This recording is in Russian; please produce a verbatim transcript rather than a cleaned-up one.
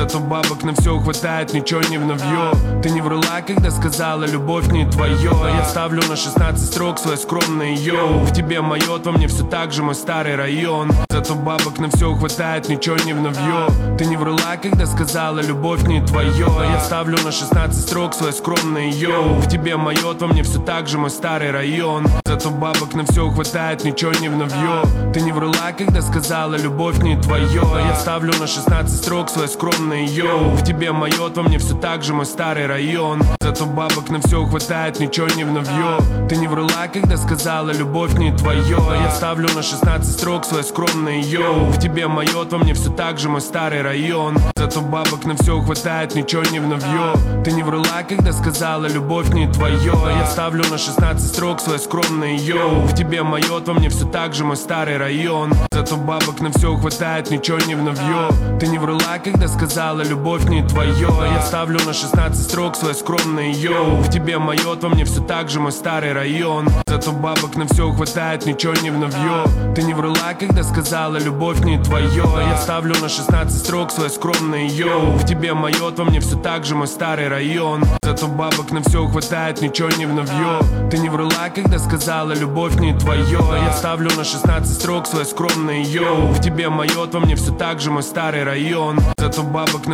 Зато бабок на все хватает, ничего не вновье. Ты не врала, когда сказала, любовь не твое. Я ставлю на шестнадцать строк свое скромное йоу. В тебе майот, во мне все так же мой старый район. Зато бабок на все хватает, ничего не вновье. Ты не врала, когда сказала, любовь не твое. Я ставлю на шестнадцать строк свое скромное йоу. В тебе майот, во мне все так же мой старый район. Зато бабок на все хватает, ничего не вновье. Ты не врала, когда сказала, любовь не твое. Я ставлю на шестнадцать строк свое скромное йоу. В тебе майот, во мне все так же мой старый район. Зато бабок на все хватает, ничего не вновье. Ты не врала, когда сказала, любовь не твое. Я ставлю на шестнадцать строк свое скромное йоу. В тебе майот, во мне все так же мой старый район. Зато бабок на все хватает, ничего не вновье. Ты не врала, когда сказала, любовь не твое. Я ставлю на шестнадцать строк свое скромное йоу. В тебе майот, во мне все так же мой старый район. Зато бабок на все хватает, ничего не вновье. Ты не врала, когда сказала, любовь не твое. Я ставлю на шестнадцать строк свое скромное йоу. В тебе майот, во мне все так же мой старый район. Зато бабок на все хватает, ничего не вновье. Ты не врала, когда сказала, любовь не твое. Я ставлю на шестнадцать строк свое скромное йоу. В тебе майот, во мне все так же мой старый район. Зато бабок на все хватает, ничего не вновье. Ты не врала, когда сказала, любовь не твое. Я ставлю на шестнадцать строк свое скромное йоу. В тебе майот, во мне все так же мой старый район. Зато бабок на